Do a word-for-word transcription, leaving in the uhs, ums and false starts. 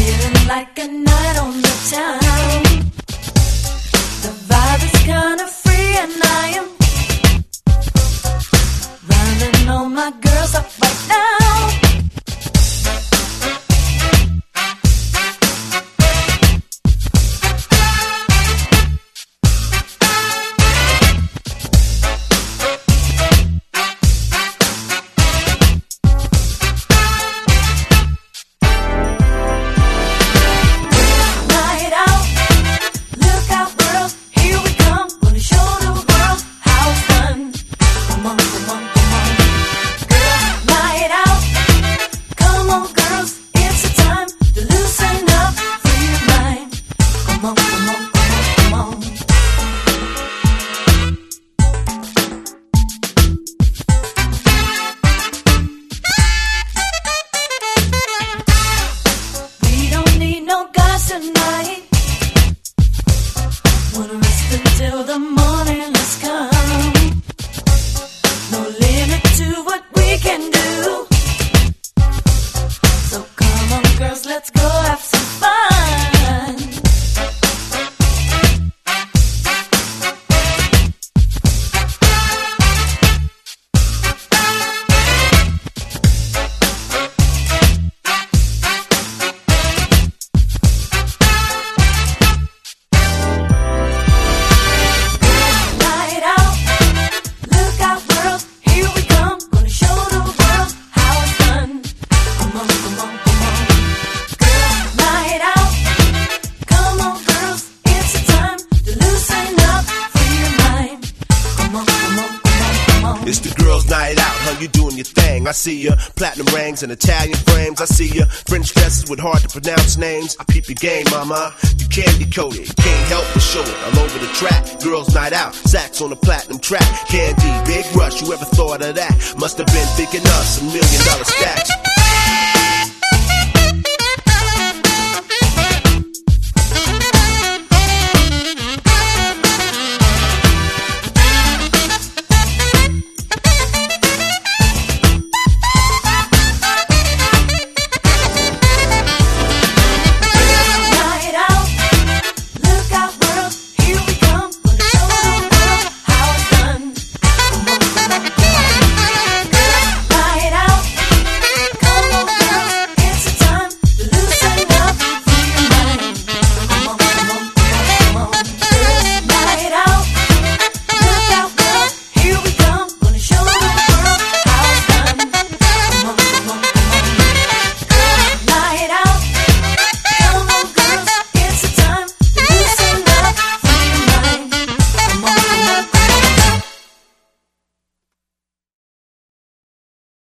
Feeling like a night on the town. The vibe is kinda free and I am running all my girls up right now. I see ya, platinum rings and Italian frames. I see ya, French dresses with hard to pronounce names. I peep your game, mama. You can't decode it, can't help but show it. All over the track, girls night out, sax on the platinum track. Candy, Big Rush, you ever thought of that? Must have been thinking of some million dollar stacks.